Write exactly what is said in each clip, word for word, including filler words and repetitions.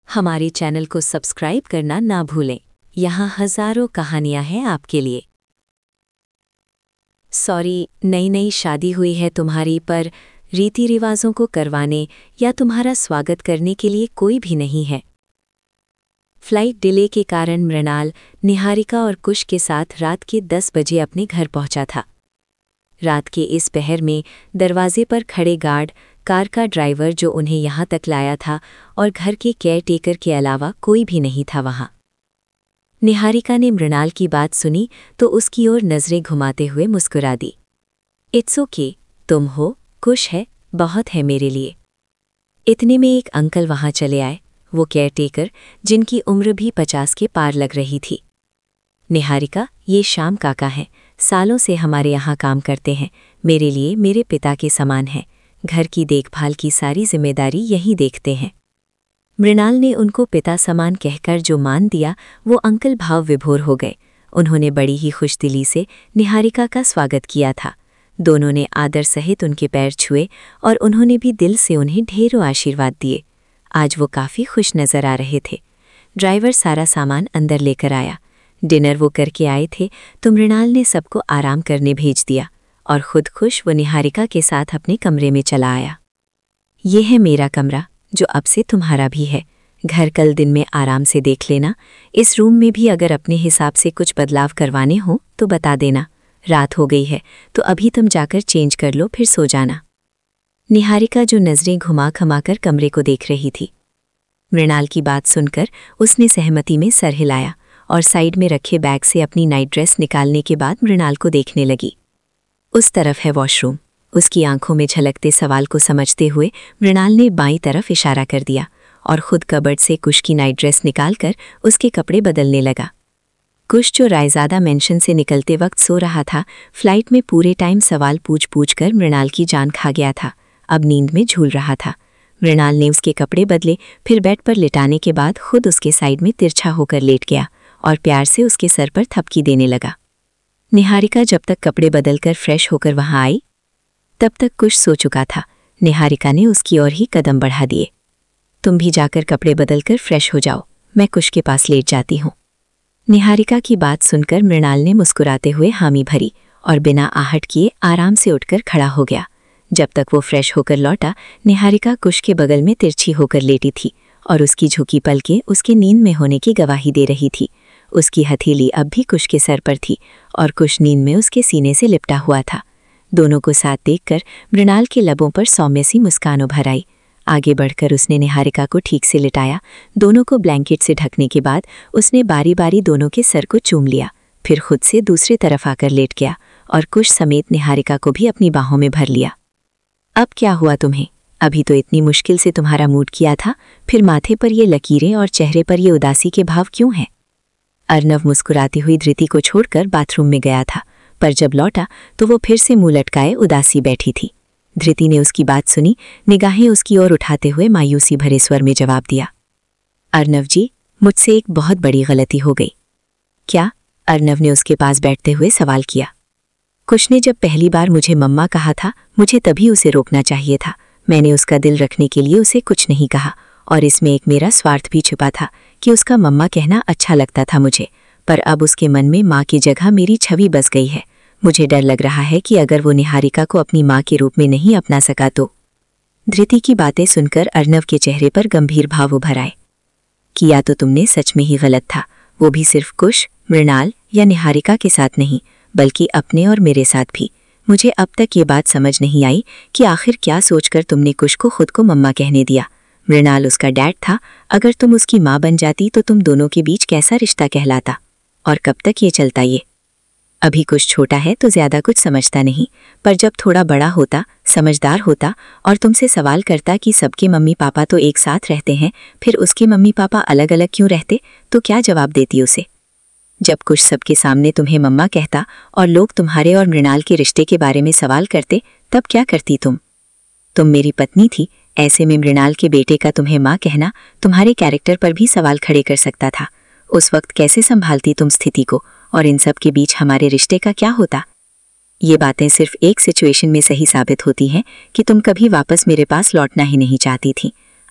हमारे चैनल को सब्सक्राइब करना ना भूलें। यहाँ हजारों कहानियां हैं आपके लिए। सॉरी, नई नई शादी हुई है तुम्हारी, पर रीति रिवाजों को करवाने या तुम्हारा स्वागत करने के लिए कोई भी नहीं है। फ्लाइट डिले के कारण मृणाल निहारिका और कुश के साथ रात के दस बजे अपने घर पहुंचा था। रात के इस पहर में दरवाजे पर खड़े गार्ड, कार का ड्राइवर जो उन्हें यहाँ तक लाया था और घर के केयरटेकर के अलावा कोई भी नहीं था वहाँ। निहारिका ने मृणाल की बात सुनी तो उसकी ओर नजरें घुमाते हुए मुस्कुरा दी। इट्स ओके, तुम हो, कुश है, बहुत है मेरे लिए। इतने में एक अंकल वहाँ चले आए, वो केयरटेकर जिनकी उम्र भी पचास के पार लग रही थी। निहारिका, ये श्याम काका हैं, सालों से हमारे यहाँ काम करते हैं, मेरे लिए मेरे पिता के समान हैं, घर की देखभाल की सारी जिम्मेदारी यही देखते हैं। मृणाल ने उनको पिता समान कहकर जो मान दिया, वो अंकल भाव विभोर हो गए। उन्होंने बड़ी ही खुशदिली से निहारिका का स्वागत किया था। दोनों ने आदर सहित उनके पैर छुए और उन्होंने भी दिल से उन्हें ढेरों आशीर्वाद दिए। आज वो काफ़ी खुश नजर आ रहे थे। ड्राइवर सारा सामान अंदर लेकर आया। डिनर वो करके आए थे तो मृणाल ने सबको आराम करने भेज दिया और खुद खुश वो निहारिका के साथ अपने कमरे में चला आया। ये है मेरा कमरा, जो अब से तुम्हारा भी है। घर कल दिन में आराम से देख लेना। इस रूम में भी अगर अपने हिसाब से कुछ बदलाव करवाने हो तो बता देना। रात हो गई है तो अभी तुम जाकर चेंज कर लो, फिर सो जाना। निहारिका जो नजरें घुमा घुमाकर कमरे को देख रही थी। मृणाल की बात सुनकर उसने सहमति में सर हिलाया और साइड में रखे बैग से अपनी नाइट ड्रेस निकालने के बाद मृणाल को देखने लगी। उस तरफ है वॉशरूम। उसकी आंखों में झलकते सवाल को समझते हुए मृणाल ने बाईं तरफ इशारा कर दिया और खुद कबर्ड से कुश की नाइट ड्रेस निकालकर उसके कपड़े बदलने लगा। कुश जो रायज़ादा मेंशन से निकलते वक्त सो रहा था, फ्लाइट में पूरे टाइम सवाल पूछ पूछ कर मृणाल की जान खा गया था, अब नींद में झूल रहा था। मृणाल ने उसके कपड़े बदले, फिर बेड पर लिटाने के बाद खुद उसके साइड में तिरछा होकर लेट गया और प्यार से उसके सर पर थपकी देने लगा। निहारिका जब तक कपड़े बदलकर फ्रेश होकर वहां आई, तब तक कुश सो चुका था। निहारिका ने उसकी ओर ही कदम बढ़ा दिए। तुम भी जाकर कपड़े बदलकर फ्रेश हो जाओ, मैं कुश के पास लेट जाती हूँ। निहारिका की बात सुनकर मृणाल ने मुस्कुराते हुए हामी भरी और बिना आहट किए आराम से उठकर खड़ा हो गया। जब तक वो फ्रेश होकर लौटा, निहारिका कुश के बगल में तिरछी होकर लेटी थी और उसकी झुकी पलकें उसके नींद में होने की गवाही दे रही थी। उसकी हथेली अब भी कुश के सर पर थी और कुश नींद में उसके सीने से लिपटा हुआ था। दोनों को साथ देखकर मृणाल के लबों पर सौम्य सी मुस्कान उभर आई। आगे बढ़कर उसने निहारिका को ठीक से लिटाया। दोनों को ब्लैंकेट से ढकने के बाद उसने बारी बारी दोनों के सर को चूम लिया, फिर खुद से दूसरी तरफ आकर लेट गया और कुश समेत निहारिका को भी अपनी बाहों में भर लिया। अब क्या हुआ तुम्हें? अभी तो इतनी मुश्किल से तुम्हारा मूड किया था, फिर माथे पर ये लकीरें और चेहरे पर ये उदासी के भाव क्यों हैं? अर्नव मुस्कुराती हुई धृति को छोड़कर बाथरूम में गया था, पर जब लौटा तो वो फिर से मुंह लटकाए उदासी बैठी थी। धृति ने उसकी बात सुनी, निगाहें उसकी ओर उठाते हुए मायूसी भरे स्वर में जवाब दिया, अर्नव जी, मुझसे एक बहुत बड़ी गलती हो गई। क्या? अर्नव ने उसके पास बैठते हुए सवाल किया। कुश ने जब पहली बार मुझे मम्मा कहा था, मुझे तभी उसे रोकना चाहिए था। मैंने उसका दिल रखने के लिए उसे कुछ नहीं कहा और इसमें एक मेरा स्वार्थ भी छुपा था कि उसका मम्मा कहना अच्छा लगता था मुझे, पर अब उसके मन में माँ की जगह मेरी छवि बस गई है। मुझे डर लग रहा है कि अगर वो निहारिका को अपनी माँ के रूप में नहीं अपना सका तो। धृति की बातें सुनकर अर्नव के चेहरे पर गंभीर भाव उभर आए। किया तो तुमने सच में ही गलत था, वो भी सिर्फ कुश, मृणाल या निहारिका के साथ नहीं, बल्कि अपने और मेरे साथ भी। मुझे अब तक ये बात समझ नहीं आई कि आखिर क्या सोचकर तुमने कुश को खुद को मम्मा कहने दिया। मृणाल उसका डैड था, अगर तुम उसकी माँ बन जाती तो तुम दोनों के बीच कैसा रिश्ता कहलाता और कब तक ये चलता? ये अभी कुछ छोटा है तो ज्यादा कुछ समझता नहीं, पर जब थोड़ा बड़ा होता, समझदार होता और तुमसे सवाल करता कि सबके मम्मी पापा तो एक साथ रहते हैं, फिर उसके मम्मी पापा अलग अलग क्यों रहते, तो क्या जवाब देती उसे? जब कुछ सबके सामने तुम्हें मम्मा कहता और लोग तुम्हारे और मृणाल के रिश्ते के बारे में सवाल करते, तब क्या करती तुम? तुम मेरी पत्नी थी, ऐसे में मृणाल के बेटे का तुम्हें माँ कहना तुम्हारे कैरेक्टर पर भी सवाल खड़े कर सकता था। उस वक्त कैसे संभालती तुम स्थिति को, और इन सब के बीच हमारे रिश्ते का क्या होता? ये बातें सिर्फ एक सिचुएशन में सही साबित होती हैं कि तुम कभी वापस मेरे पास लौटना ही नहीं चाहती थी।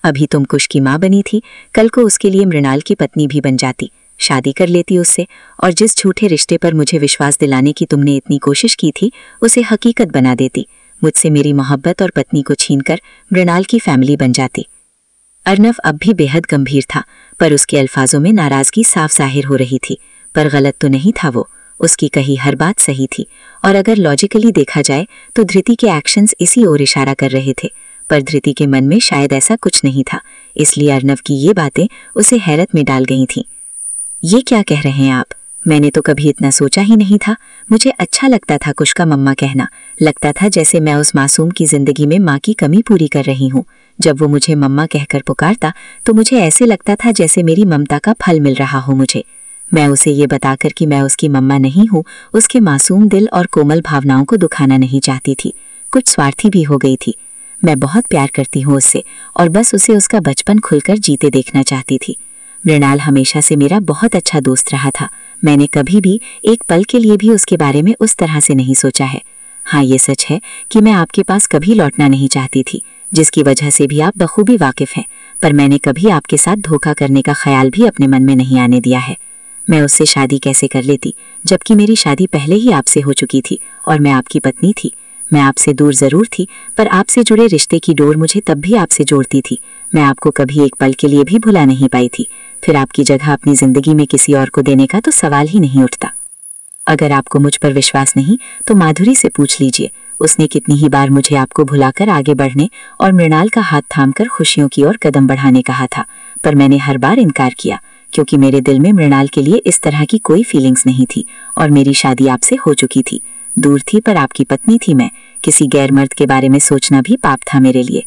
अभी तुम कुश की माँ बनी थी, कल को उसके लिए मृणाल की पत्नी भी बन जाती, शादी कर लेती उससे, और जिस झूठे रिश्ते पर मुझे विश्वास दिलाने की तुमने इतनी कोशिश की थी उसे हकीकत बना देती। मुझसे मेरी मोहब्बत और पत्नी को छीनकर मृणाल की फैमिली बन जाती। अर्नव अब भी बेहद गंभीर था, पर उसके अल्फाजों में नाराजगी साफ जाहिर हो रही थी। पर गलत तो नहीं था वो, उसकी कही हर बात सही थी, और अगर लॉजिकली देखा जाए तो धृति के एक्शंस इसी ओर इशारा कर रहे थे। पर धृति के मन में शायद ऐसा कुछ नहीं था, इसलिए अर्नव की ये बातें उसे हैरत में डाल गई थीं। ये क्या कह रहे हैं आप? मैंने तो कभी इतना सोचा ही नहीं था। मुझे अच्छा लगता था कुश का मम्मा कहना, लगता था जैसे मैं उस मासूम की जिंदगी में माँ की कमी पूरी कर रही हूँ। जब वो मुझे मम्मा कहकर पुकारता तो मुझे ऐसे लगता था जैसे मेरी ममता का फल मिल रहा हो मुझे। मैं उसे ये बताकर कि मैं उसकी मम्मा नहीं हूँ, उसके मासूम दिल और कोमल भावनाओं को दुखाना नहीं चाहती थी। कुछ स्वार्थी भी हो गई थी। मैं बहुत प्यार करती हूँ उससे, और बस उसे उसका बचपन खुलकर जीते देखना चाहती थी। मृणाल हमेशा से मेरा बहुत अच्छा दोस्त रहा था। मैंने कभी भी एक पल के लिए भी उसके बारे में उस तरह से नहीं सोचा है। हाँ, ये सच है कि मैं आपके पास कभी लौटना नहीं चाहती थी, जिसकी वजह से भी आप बखूबी वाकिफ हैं, पर मैंने कभी आपके साथ धोखा करने का ख्याल भी अपने मन में नहीं आने दिया है। मैं उससे शादी कैसे कर लेती, जबकि मेरी शादी पहले ही आपसे हो चुकी थी और मैं आपकी पत्नी थी। मैं आपसे दूर जरूर थी, पर आपसे जुड़े रिश्ते की डोर मुझे तब भी आपसे जोड़ती थी। मैं आपको कभी एक पल के लिए भी भुला नहीं पाई थी। फिर आपकी जगह अपनी जिंदगी में किसी और को देने का तो सवाल ही नहीं उठता। अगर आपको मुझ पर विश्वास नहीं तो माधुरी से पूछ लीजिए। उसने कितनी ही बार मुझे आपको भुलाकर आगे बढ़ने और मृणाल का हाथ थामकर खुशियों की ओर कदम बढ़ाने कहा था, पर मैंने हर बार इनकार किया, क्योंकि मेरे दिल में मृणाल के लिए इस तरह की कोई फीलिंग्स नहीं थी और मेरी शादी आपसे हो चुकी थी। दूर थी पर आपकी पत्नी थी मैं। किसी गैर मर्द के बारे में सोचना भी पाप था मेरे लिए।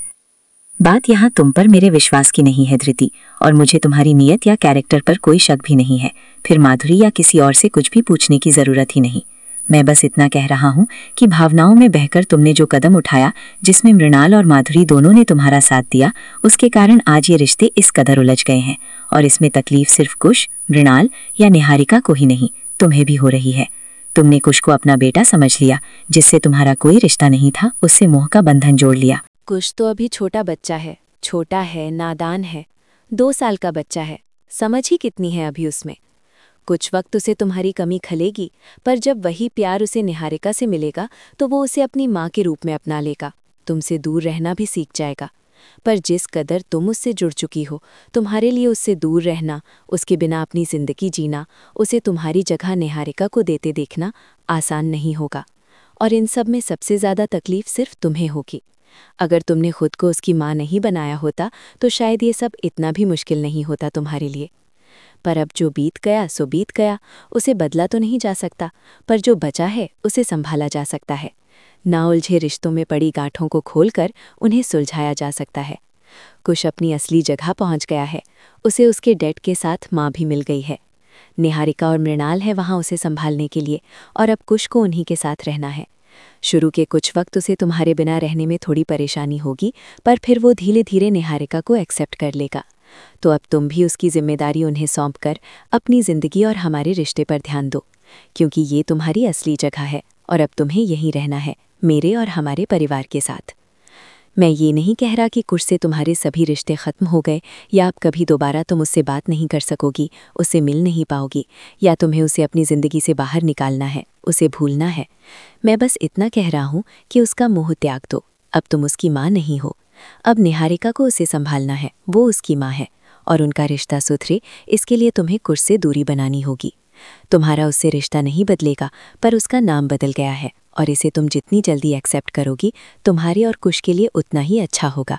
बात यहाँ तुम पर मेरे विश्वास की नहीं है धृति, और मुझे तुम्हारी नीयत या कैरेक्टर पर कोई शक भी नहीं है। फिर माधुरी या किसी और से कुछ भी पूछने की जरूरत ही नहीं। मैं बस इतना कह रहा हूँ कि भावनाओं में बहकर तुमने जो कदम उठाया, जिसमें मृणाल और माधुरी दोनों ने तुम्हारा साथ दिया, उसके कारण आज ये रिश्ते इस कदर उलझ गए हैं। और इसमें तकलीफ सिर्फ कुश, मृणाल या निहारिका को ही नहीं, तुम्हें भी हो रही है। तुमने कुश को अपना बेटा समझ लिया, जिससे तुम्हारा कोई रिश्ता नहीं था, उससे मोह का बंधन जोड़ लिया। कुश तो अभी छोटा बच्चा है, छोटा है, नादान है, दो साल का बच्चा है, समझ ही कितनी है अभी उसमें। कुछ वक्त उसे तुम्हारी कमी खलेगी, पर जब वही प्यार उसे निहारिका से मिलेगा तो वो उसे अपनी माँ के रूप में अपना लेगा, तुमसे दूर रहना भी सीख जाएगा। पर जिस कदर तुम उससे जुड़ चुकी हो, तुम्हारे लिए उससे दूर रहना, उसके बिना अपनी जिंदगी जीना, उसे तुम्हारी जगह निहारिका को देते देखना आसान नहीं होगा। और इन सब में सबसे ज़्यादा तकलीफ सिर्फ तुम्हें होगी। अगर तुमने खुद को उसकी माँ नहीं बनाया होता तो शायद ये सब इतना भी मुश्किल नहीं होता तुम्हारे लिए। पर अब जो बीत गया सो बीत गया, उसे बदला तो नहीं जा सकता, पर जो बचा है उसे संभाला जा सकता है। ना उलझे रिश्तों में पड़ी गांठों को खोलकर उन्हें सुलझाया जा सकता है। कुश अपनी असली जगह पहुंच गया है, उसे उसके डैड के साथ माँ भी मिल गई है। निहारिका और मृणाल है वहाँ उसे संभालने के लिए, और अब कुश को उन्हीं के साथ रहना है। शुरू के कुछ वक्त उसे तुम्हारे बिना रहने में थोड़ी परेशानी होगी, पर फिर वो धीरे धीरे निहारिका को एक्सेप्ट कर लेगा। तो अब तुम भी उसकी जिम्मेदारी उन्हें सौंपकर अपनी ज़िंदगी और हमारे रिश्ते पर ध्यान दो, क्योंकि ये तुम्हारी असली जगह है और अब तुम्हें यहीं रहना है, मेरे और हमारे परिवार के साथ। मैं ये नहीं कह रहा कि कुश से तुम्हारे सभी रिश्ते ख़त्म हो गए, या अब कभी दोबारा तुम उससे बात नहीं कर सकोगी, उससे मिल नहीं पाओगी, या तुम्हें उसे अपनी ज़िंदगी से बाहर निकालना है, उसे भूलना है। मैं बस इतना कह रहा हूँ कि उसका मोह त्याग दो। अब तुम उसकी माँ नहीं हो, अब निहारिका को उसे संभालना है, वो उसकी माँ है, और उनका रिश्ता सुधरे इसके लिए तुम्हें कुश से दूरी बनानी होगी। तुम्हारा उससे रिश्ता नहीं बदलेगा, पर उसका नाम बदल गया है, और इसे तुम जितनी जल्दी एक्सेप्ट करोगी तुम्हारे और कुश के लिए उतना ही अच्छा होगा।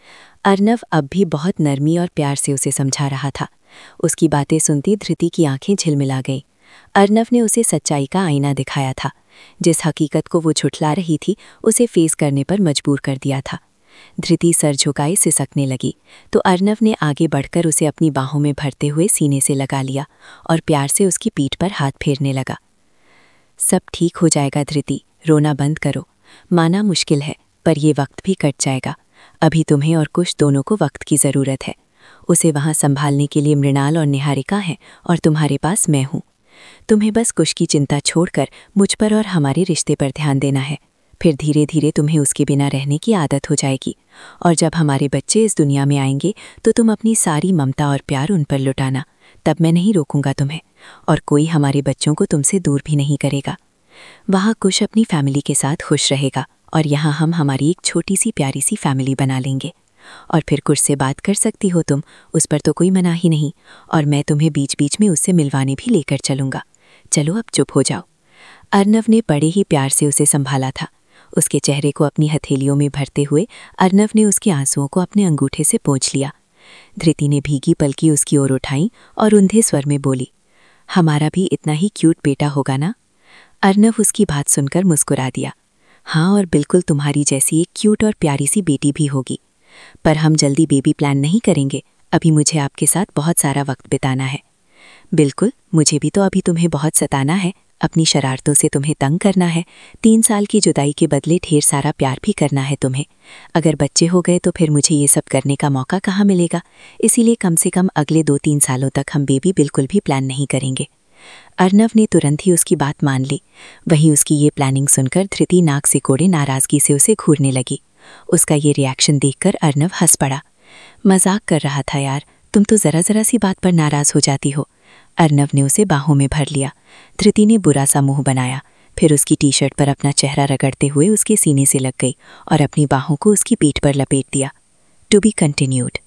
अर्नव अब भी बहुत नरमी और प्यार से उसे समझा रहा था। उसकी बातें सुनती धृति की आंखें झिलमिला गईं। अर्नव ने उसे सच्चाई का आईना दिखाया था। जिस हकीकत को वो झुठला रही थी उसे फेस करने पर मजबूर कर दिया था। धृति सर झुकाए सिसकने लगी, तो अर्नव ने आगे बढ़कर उसे अपनी बाहों में भरते हुए सीने से लगा लिया और प्यार से उसकी पीठ पर हाथ फेरने लगा। सब ठीक हो जाएगा धृति, रोना बंद करो। माना मुश्किल है, पर ये वक्त भी कट जाएगा। अभी तुम्हें और कुश दोनों को वक्त की ज़रूरत है। उसे वहाँ संभालने के लिए मृणाल और निहारिका हैं, और तुम्हारे पास मैं हूँ। तुम्हें बस कुश की चिंता छोड़कर मुझ पर और हमारे रिश्ते पर ध्यान देना है। फिर धीरे धीरे तुम्हें उसके बिना रहने की आदत हो जाएगी, और जब हमारे बच्चे इस दुनिया में आएंगे तो तुम अपनी सारी ममता और प्यार उन पर लुटाना। तब मैं नहीं रोकूंगा तुम्हें, और कोई हमारे बच्चों को तुमसे दूर भी नहीं करेगा। वहाँ कुश अपनी फैमिली के साथ खुश रहेगा, और यहाँ हम हमारी एक छोटी सी प्यारी सी फैमिली बना लेंगे। और फिर कुश से बात कर सकती हो तुम, उस पर तो कोई मना ही नहीं, और मैं तुम्हें बीच बीच में उससे मिलवाने भी लेकर चलूँगा। चलो अब चुप हो जाओ। अर्नव ने बड़े ही प्यार से उसे संभाला था। उसके चेहरे को अपनी हथेलियों में भरते हुए अर्नव ने उसके आंसुओं को अपने अंगूठे से पोंछ लिया। धृति ने भीगी पलकी उसकी ओर उठाई और उंधे स्वर में बोली, हमारा भी इतना ही क्यूट बेटा होगा ना? अर्नव उसकी बात सुनकर मुस्कुरा दिया। हाँ, और बिल्कुल तुम्हारी जैसी एक क्यूट और प्यारी सी बेटी भी होगी। पर हम जल्दी बेबी प्लान नहीं करेंगे, अभी मुझे आपके साथ बहुत सारा वक्त बिताना है। बिल्कुल, मुझे भी तो अभी तुम्हें बहुत सताना है, अपनी शरारतों से तुम्हें तंग करना है। तीन साल की जुदाई के बदले ढेर सारा प्यार भी करना है तुम्हें। अगर बच्चे हो गए तो फिर मुझे ये सब करने का मौका कहाँ मिलेगा? इसीलिए कम से कम अगले दो तीन सालों तक हम बेबी बिल्कुल भी प्लान नहीं करेंगे। अर्नव ने तुरंत ही उसकी बात मान ली। वहीं उसकी ये प्लानिंग सुनकर धृति नाक सिकोड़े नाराज़गी से उसे घूरने लगी। उसका ये रिएक्शन देखकर अर्नव हंस पड़ा। मजाक कर रहा था यार, तुम तो ज़रा ज़रा सी बात पर नाराज़ हो जाती हो। अर्नव ने उसे बाहों में भर लिया। धृति ने बुरा सा मुंह बनाया, फिर उसकी टी शर्ट पर अपना चेहरा रगड़ते हुए उसके सीने से लग गई और अपनी बाहों को उसकी पीठ पर लपेट दिया। To be continued.